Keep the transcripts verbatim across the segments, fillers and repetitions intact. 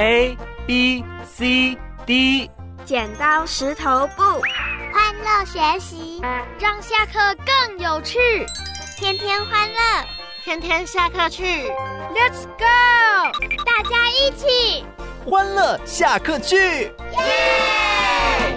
A B C D。 剪刀石头布， 欢乐学习， 让下课更有趣。 天天欢乐， 天天下课去。 Let's go！ 大家一起欢乐下课去，耶！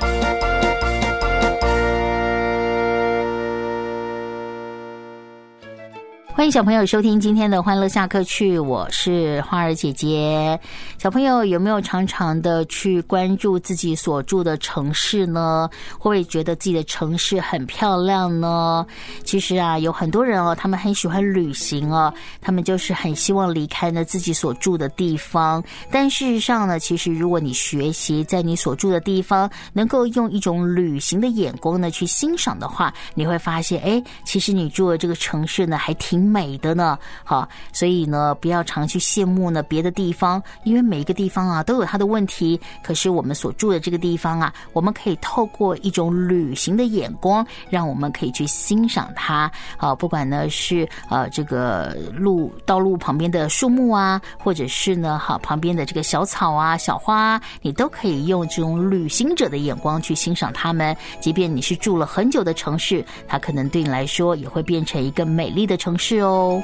欢迎小朋友收听今天的欢乐下课去，我是花儿姐姐。小朋友有没有常常的去关注自己所住的城市呢？会不会觉得自己的城市很漂亮呢？其实啊，有很多人哦，他们很喜欢旅行哦，他们就是很希望离开呢自己所住的地方。但事实上呢，其实如果你学习在你所住的地方，能够用一种旅行的眼光呢去欣赏的话，你会发现，哎，其实你住的这个城市呢还挺美的呢。好，所以呢不要常去羡慕呢别的地方，因为每一个地方啊都有它的问题，可是我们所住的这个地方啊，我们可以透过一种旅行的眼光，让我们可以去欣赏它。好，不管呢是呃这个路道路旁边的树木啊，或者是呢好旁边的这个小草啊小花啊，你都可以用这种旅行者的眼光去欣赏它们。即便你是住了很久的城市，它可能对你来说也会变成一个美丽的城市哦。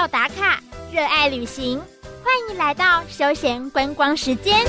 照打卡，热爱旅行，欢迎来到休闲观光时间。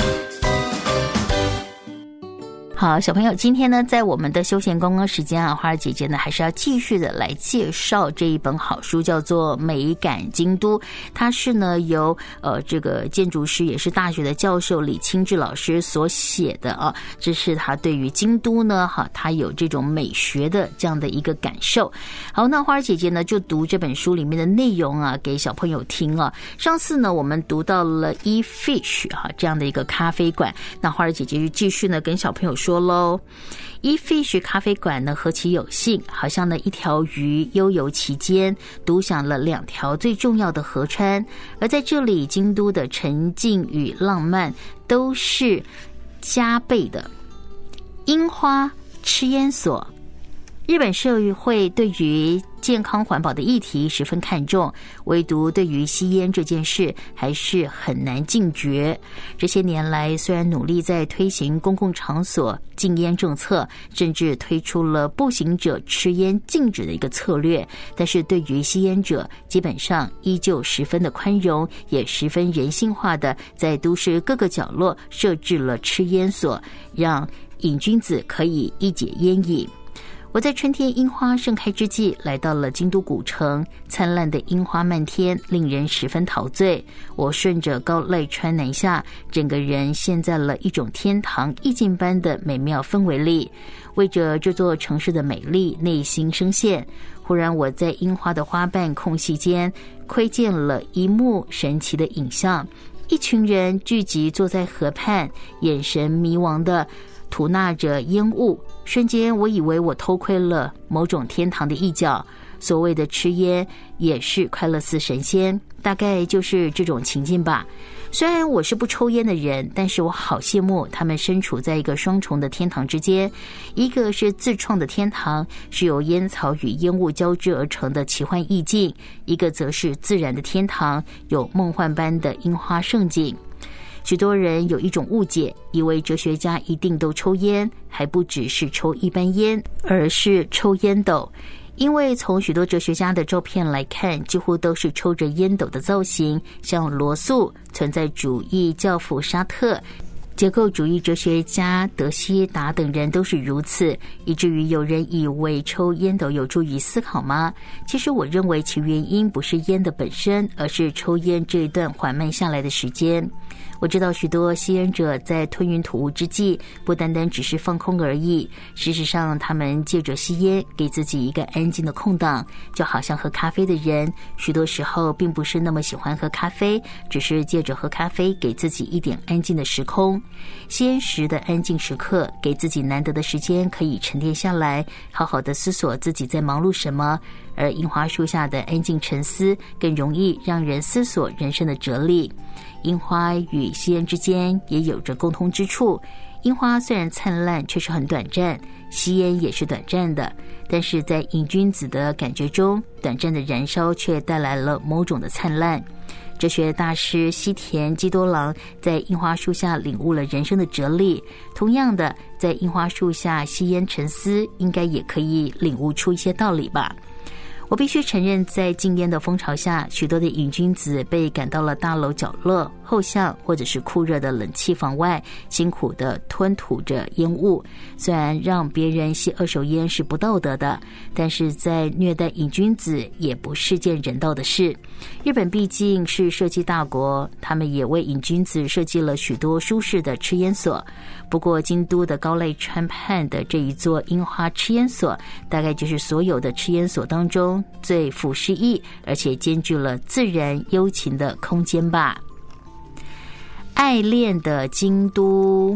好，小朋友，今天呢，在我们的休闲观光时间啊，花儿姐姐呢还是要继续的来介绍这一本好书，叫做《美感京都》。它是呢由呃这个建筑师也是大学的教授李清志老师所写的啊。这是他对于京都呢，哈，他有这种美学的这样的一个感受。好，那花儿姐姐呢就读这本书里面的内容啊，给小朋友听啊。上次呢，我们读到了 E-Fish 哈这样的一个咖啡馆，那花儿姐姐就继续呢跟小朋友说。说喽 ，E-Fish 咖啡馆呢何其有幸，好像呢一条鱼悠游其间，独享了两条最重要的河川，而在这里，京都的沉静与浪漫都是加倍的。樱花吃烟所，日本社会对于健康环保的议题十分看重，唯独对于吸烟这件事还是很难禁绝。这些年来，虽然努力在推行公共场所禁烟政策，甚至推出了步行者吃烟禁止的一个策略，但是对于吸烟者，基本上依旧十分的宽容，也十分人性化的在都市各个角落设置了吃烟所，让瘾君子可以一解烟瘾。我在春天樱花盛开之际来到了京都古城，灿烂的樱花漫天，令人十分陶醉。我顺着高濑川南下，整个人陷在了一种天堂意境般的美妙氛围里，为着这座城市的美丽内心深陷。忽然我在樱花的花瓣空隙间窥见了一幕神奇的影像，一群人聚集坐在河畔，眼神迷惘的吐纳着烟雾，瞬间我以为我偷窥了某种天堂的一角。所谓的吃烟也是快乐似神仙，大概就是这种情境吧。虽然我是不抽烟的人，但是我好羡慕他们身处在一个双重的天堂之间，一个是自创的天堂，是由烟草与烟雾交织而成的奇幻意境，一个则是自然的天堂，有梦幻般的樱花盛景。许多人有一种误解，以为哲学家一定都抽烟，还不只是抽一般烟，而是抽烟斗。因为从许多哲学家的照片来看，几乎都是抽着烟斗的造型，像罗素、存在主义教父沙特、结构主义哲学家德希达等人都是如此，以至于有人以为抽烟斗有助于思考吗？其实我认为其原因不是烟的本身，而是抽烟这一段缓慢下来的时间。我知道许多吸烟者在吞云吐雾之际，不单单只是放空而已，事实上他们借着吸烟给自己一个安静的空档，就好像喝咖啡的人许多时候并不是那么喜欢喝咖啡，只是借着喝咖啡给自己一点安静的时空。吸烟时的安静时刻，给自己难得的时间可以沉淀下来，好好的思索自己在忙碌什么，而樱花树下的安静沉思更容易让人思索人生的哲理。樱花与吸烟之间也有着共通之处，樱花虽然灿烂，却是很短暂，吸烟也是短暂的，但是在瘾君子的感觉中，短暂的燃烧却带来了某种的灿烂。哲学大师西田基多郎在樱花树下领悟了人生的哲理，同样的，在樱花树下吸烟沉思，应该也可以领悟出一些道理吧。我必须承认，在禁烟的风潮下，许多的瘾君子被赶到了大楼角落、后巷或者是酷热的冷气房外，辛苦地吞吐着烟雾。虽然让别人吸二手烟是不道德的，但是在虐待瘾君子也不是件人道的事。日本毕竟是设计大国，他们也为瘾君子设计了许多舒适的吃烟所。不过京都的高濑川畔的这一座樱花吃烟所，大概就是所有的吃烟所当中最富诗意而且兼具了自然幽情的空间吧。爱恋的京都，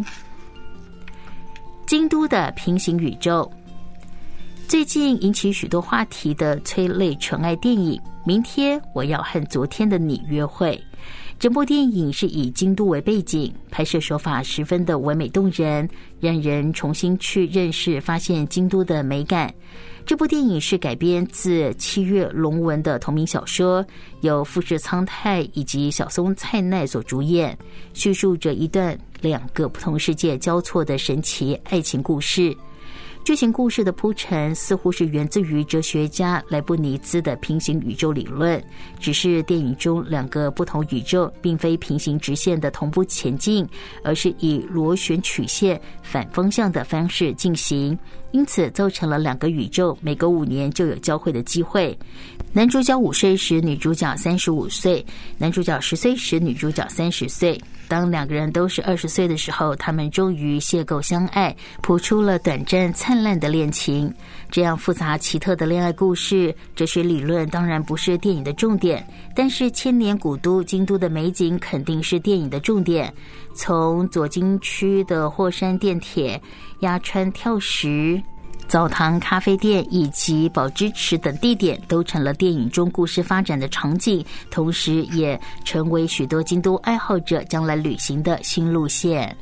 京都的平行宇宙。最近引起许多话题的催泪纯爱电影《明天我要和昨天的你约会》，整部电影是以京都为背景，拍摄手法十分的唯美动人，让人重新去认识发现京都的美感。这部电影是改编自七月龙文的同名小说，由富士苍太以及小松菜奈所主演，叙述着一段两个不同世界交错的神奇爱情故事。 剧情故事的铺陈似乎是源自于哲学家莱布尼兹的平行宇宙理论，只是电影中两个不同宇宙并非平行直线的同步前进，而是以螺旋曲线反方向的方式进行，因此造成了两个宇宙每隔五年就有交汇的机会。男主角五岁时，女主角三十五岁；男主角十岁时，女主角三十岁。当两个人都是二十岁的时候，他们终于邂逅相爱，谱出了短暂灿烂的恋情。这样复杂奇特的恋爱故事，哲学理论当然不是电影的重点，但是千年古都京都的美景肯定是电影的重点。从左京区的霍山电铁、鸭川跳石、澡堂咖啡店以及宝芝池等地点都成了电影中故事发展的场景，同时也成为许多京都爱好者将来旅行的新路线。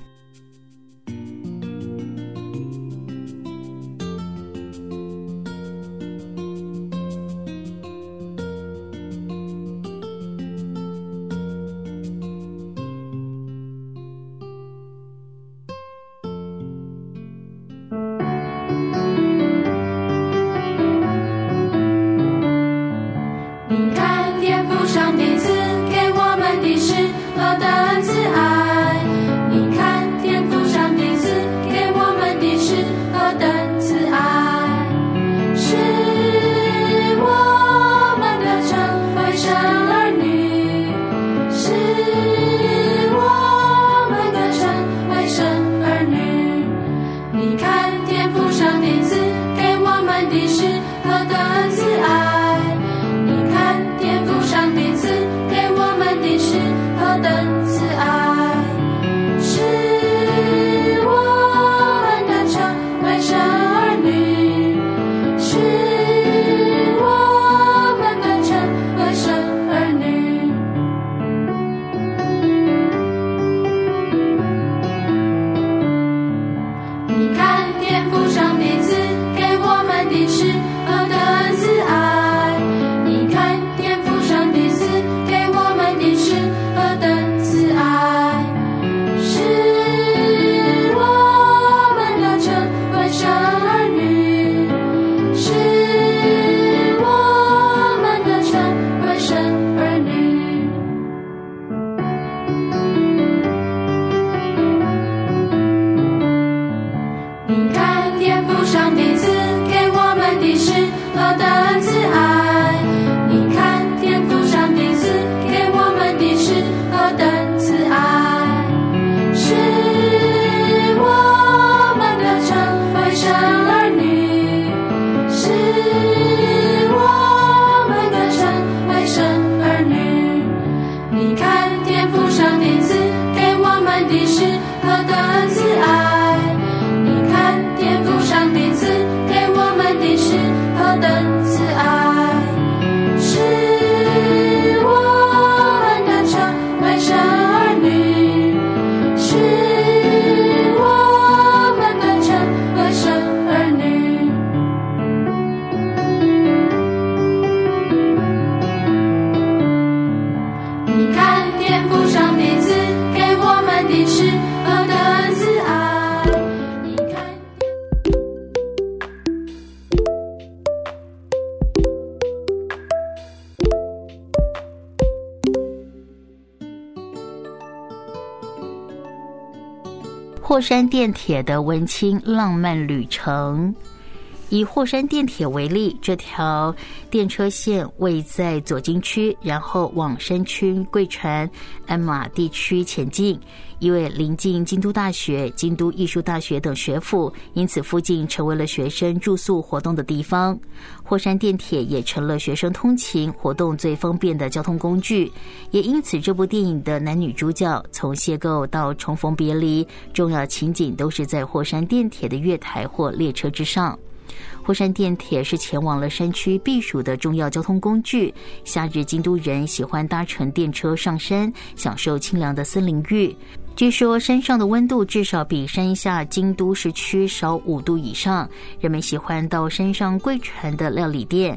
霍山电铁的文青浪漫旅程。以霍山电铁为例，这条电车线位在左京区，然后往山区贵船鞍马地区前进，因为临近京都大学、京都艺术大学等学府，因此附近成为了学生住宿活动的地方。霍山电铁也成了学生通勤活动最方便的交通工具，也因此这部电影的男女主角从邂逅到重逢别离，重要情景都是在霍山电铁的月台或列车之上。霍山电铁是前往了山区避暑的重要交通工具，夏日京都人喜欢搭乘电车上山，享受清凉的森林浴。据说山上的温度至少比山下京都市区少五度以上，人们喜欢到山上贵船的料理店，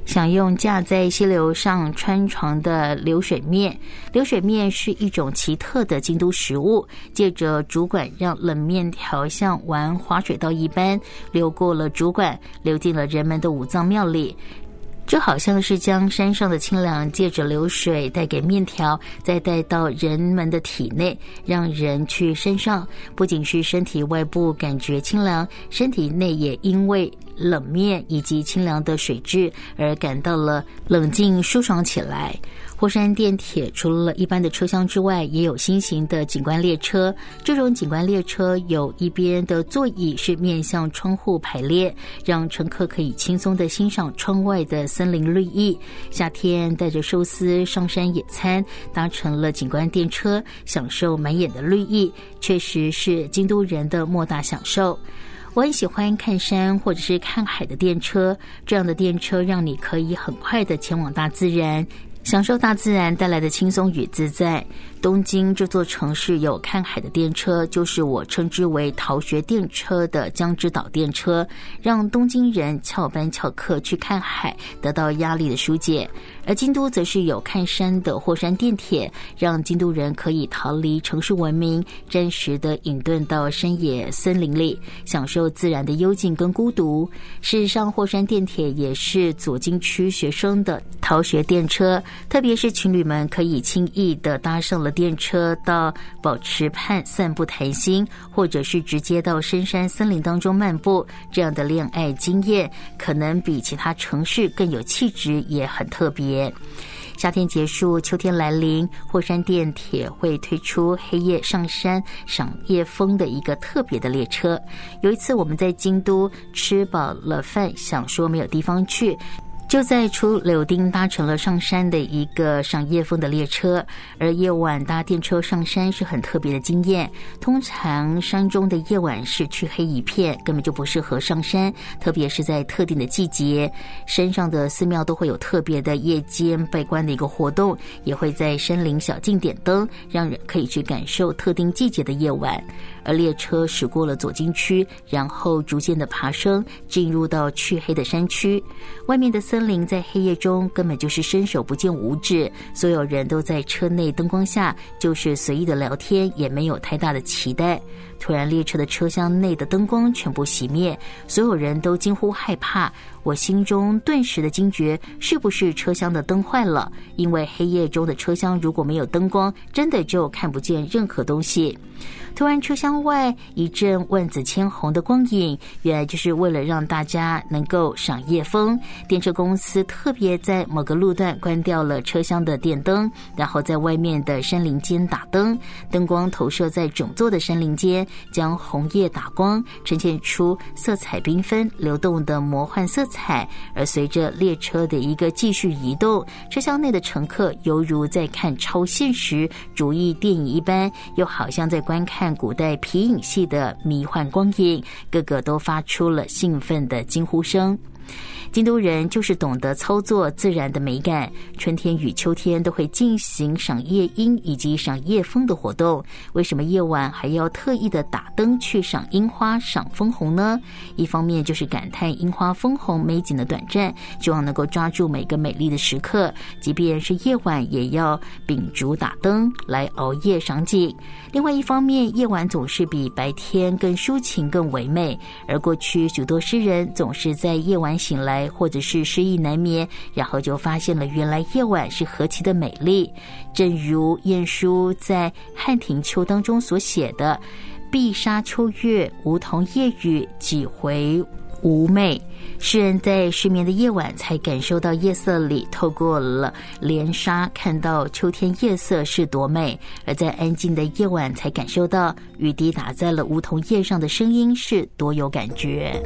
享用架在溪流上穿床的流水面。流水面是一种奇特的京都食物，借着竹管让冷面条像玩滑水道一般流过了竹管，流进了人们的五脏庙里。这好像是将山上的清凉借着流水带给面条，再带到人们的体内，让人去身上，不仅是身体外部感觉清凉，身体内也因为冷面以及清凉的水质而感到了冷静舒爽起来。霍山电铁除了一般的车厢之外，也有新型的景观列车。这种景观列车有一边的座椅是面向窗户排列，让乘客可以轻松地欣赏窗外的森林绿意。夏天带着寿司上山野餐，搭乘了景观电车，享受满眼的绿意，确实是京都人的莫大享受。我很喜欢看山或者是看海的电车，这样的电车让你可以很快地前往大自然，享受大自然带来的轻松与自在。东京这座城市有看海的电车，就是我称之为逃学电车的江之岛电车，让东京人翘班翘课去看海，得到压力的疏解。而京都则是有看山的霍山电铁，让京都人可以逃离城市文明，暂时的隐遁到山野森林里，享受自然的幽静跟孤独。事实上，霍山电铁也是左京区学生的逃学电车，特别是情侣们可以轻易的搭上了电车到宝池畔散步谈心，或者是直接到深山森林当中漫步，这样的恋爱经验可能比其他城市更有气质，也很特别。夏天结束，秋天来临，霍山电铁会推出黑夜上山赏夜风的一个特别的列车。有一次我们在京都吃饱了饭，想说没有地方去，就在出柳町搭乘了上山的一个赏夜风的列车。而夜晚搭电车上山是很特别的经验，通常山中的夜晚是黢黑一片，根本就不适合上山，特别是在特定的季节，山上的寺庙都会有特别的夜间拜观的一个活动，也会在山林小径点灯，让人可以去感受特定季节的夜晚。而列车驶过了左京区，然后逐渐的爬升，进入到黢黑的山区，外面的森林在黑夜中根本就是伸手不见五指，所有人都在车内灯光下就是随意的聊天，也没有太大的期待。突然列车的车厢内的灯光全部熄灭，所有人都惊呼害怕。我心中顿时的惊觉，是不是车厢的灯坏了？因为黑夜中的车厢如果没有灯光，真的就看不见任何东西。突然车厢外一阵万紫千红的光影，原来就是为了让大家能够赏夜风，电车公司特别在某个路段关掉了车厢的电灯，然后在外面的山林间打灯，灯光投射在整座的山林间，将红叶打光，呈现出色彩缤纷流动的魔幻色彩。而随着列车的一个继续移动，车厢内的乘客犹如在看超现实主义电影一般，又好像在观看古代皮影戏的迷幻光影，个个都发出了兴奋的惊呼声。京都人就是懂得操作自然的美感，春天与秋天都会进行赏夜樱以及赏夜风的活动。为什么夜晚还要特意的打灯去赏樱花、赏枫红呢？一方面就是感叹樱花枫红美景的短暂，希望能够抓住每个美丽的时刻，即便是夜晚也要秉烛打灯来熬夜赏景。另外一方面，夜晚总是比白天更抒情更唯美，而过去许多诗人总是在夜晚醒来，或者是失意难眠，然后就发现了原来夜晚是何其的美丽。正如晏殊在《汉庭秋》当中所写的，碧沙秋月，梧桐夜雨，几回无寐。诗人在失眠的夜晚才感受到夜色里透过了帘纱看到秋天夜色是多美，而在安静的夜晚才感受到雨滴打在了梧桐叶上的声音是多有感觉。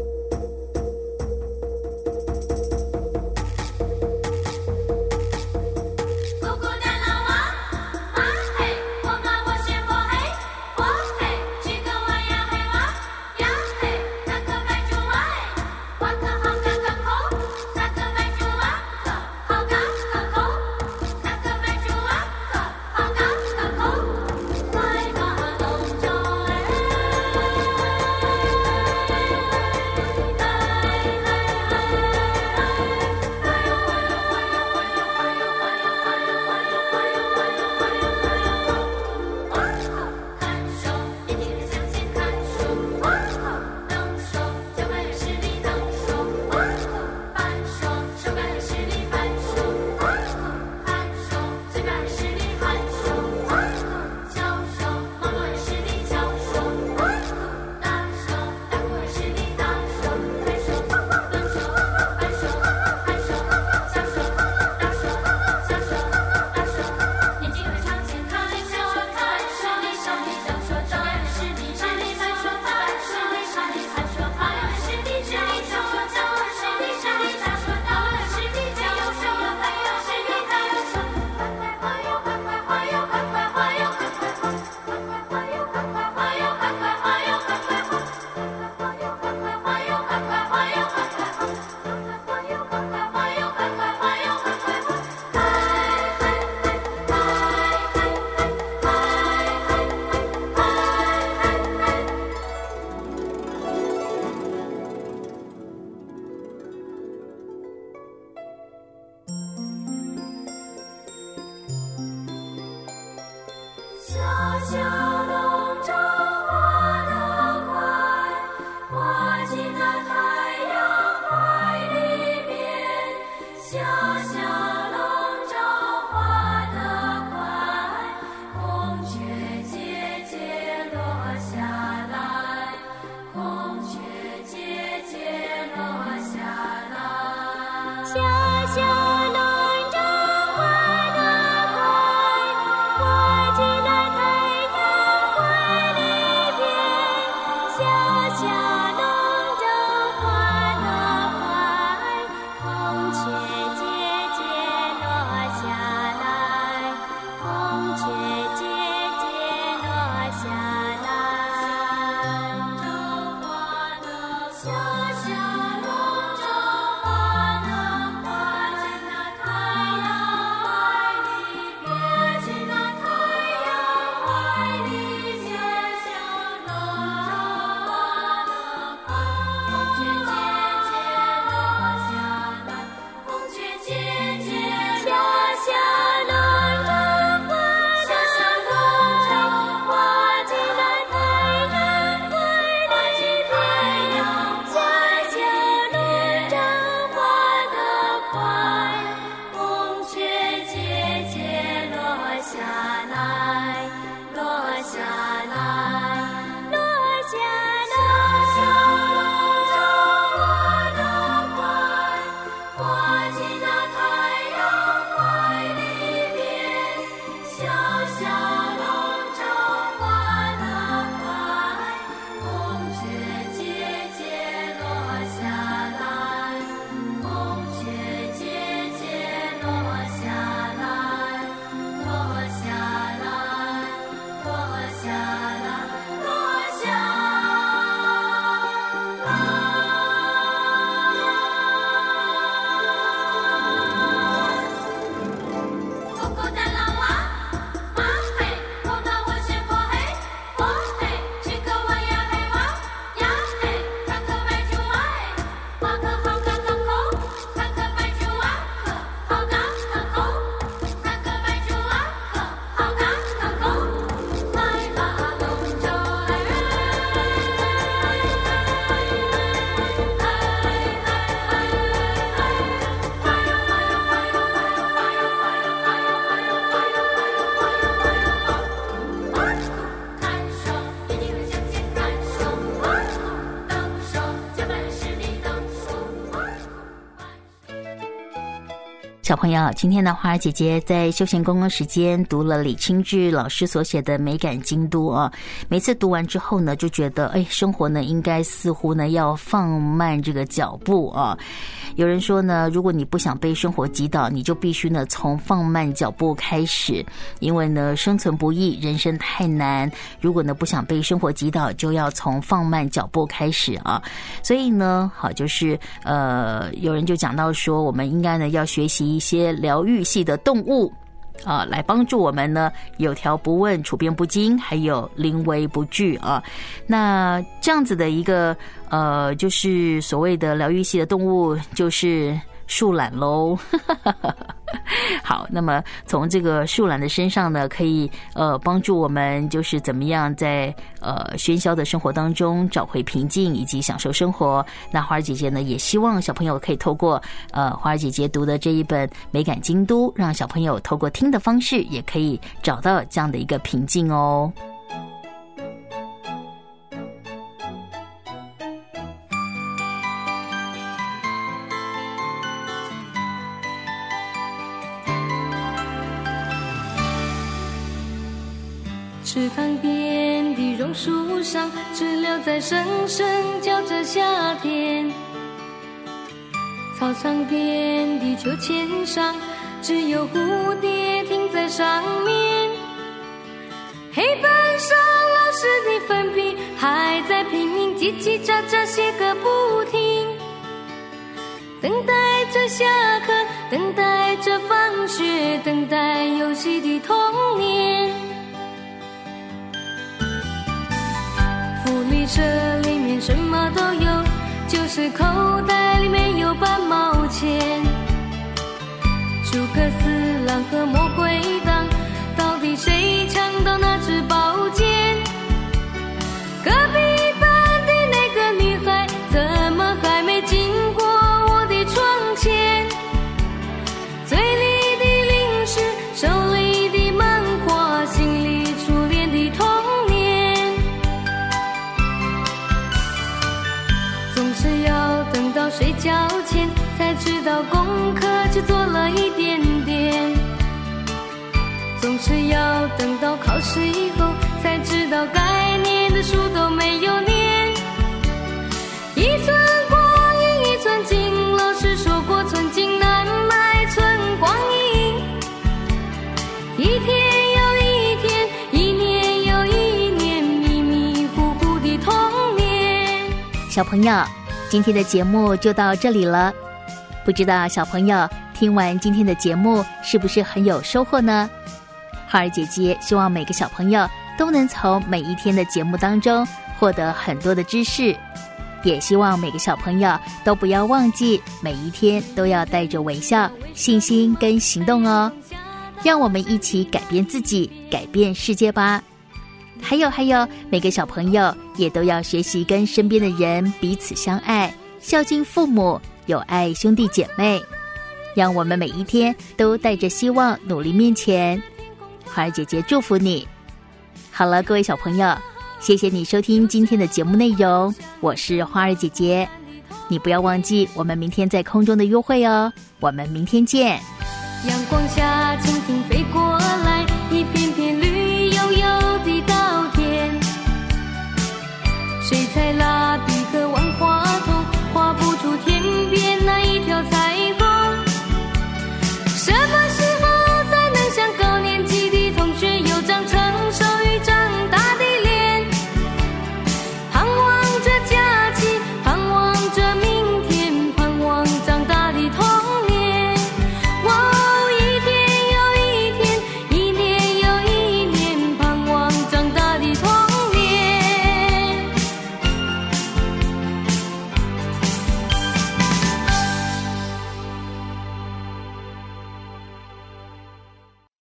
来吧，东州哎。 小朋友，今天的花儿姐姐在休闲公共时间读了李清志老师所写的《美感京都》啊，每次读完之后呢，就觉得哎，生活呢应该似乎呢要放慢这个脚步啊。有人说呢，如果你不想被生活击倒，你就必须呢从放慢脚步开始，因为呢生存不易，人生太难。如果呢不想被生活击倒，就要从放慢脚步开始啊。所以呢，好就是呃，有人就讲到说，我们应该呢要学习一些疗愈系的动物。啊，来帮助我们呢，有条不紊，处变不惊，还有临危不惧啊。那这样子的一个呃，就是所谓的疗愈系的动物，就是树懒喽。好，那么从这个树懒的身上呢，可以呃帮助我们，就是怎么样在呃喧嚣的生活当中找回平静，以及享受生活。那花儿姐姐呢，也希望小朋友可以透过呃花儿姐姐读的这一本《美感京都》，让小朋友透过听的方式，也可以找到这样的一个平静哦。 池塘边的榕树上，知了在声声叫着夏天。操场边的秋千上，只有蝴蝶停在上面。黑板上老师的粉笔还在拼命叽叽喳喳写个不停，等待着下课，等待着放学，等待游戏的童年。福利社里面什么都有，就是口袋里面有半毛钱。诸葛四郎和魔鬼党，到底谁抢到那支宝交钱，才知道功课只做了一点点。总是要等到考试以后，才知道该念的书都没有念。一寸光阴一寸金，老师说过寸金难买寸光阴。一天又一天，一年又一年，迷迷糊糊的童年。 小朋友，今天的节目就到这里了。不知道小朋友听完今天的节目是不是很有收获呢？花儿姐姐希望每个小朋友都能从每一天的节目当中获得很多的知识，也希望每个小朋友都不要忘记每一天都要带着微笑、信心跟行动哦。让我们一起改变自己，改变世界吧。还有还有，每个小朋友也都要学习跟身边的人彼此相爱，孝敬父母，有爱兄弟姐妹。让我们每一天都带着希望努力面前。花儿姐姐祝福你。好了，各位小朋友，谢谢你收听今天的节目内容，我是花儿姐姐。你不要忘记我们明天在空中的约会哦，我们明天见。 阳光下蜻蜓飞过来，一片片绿油油的稻田。水彩蜡笔和万花筒画不出天边那一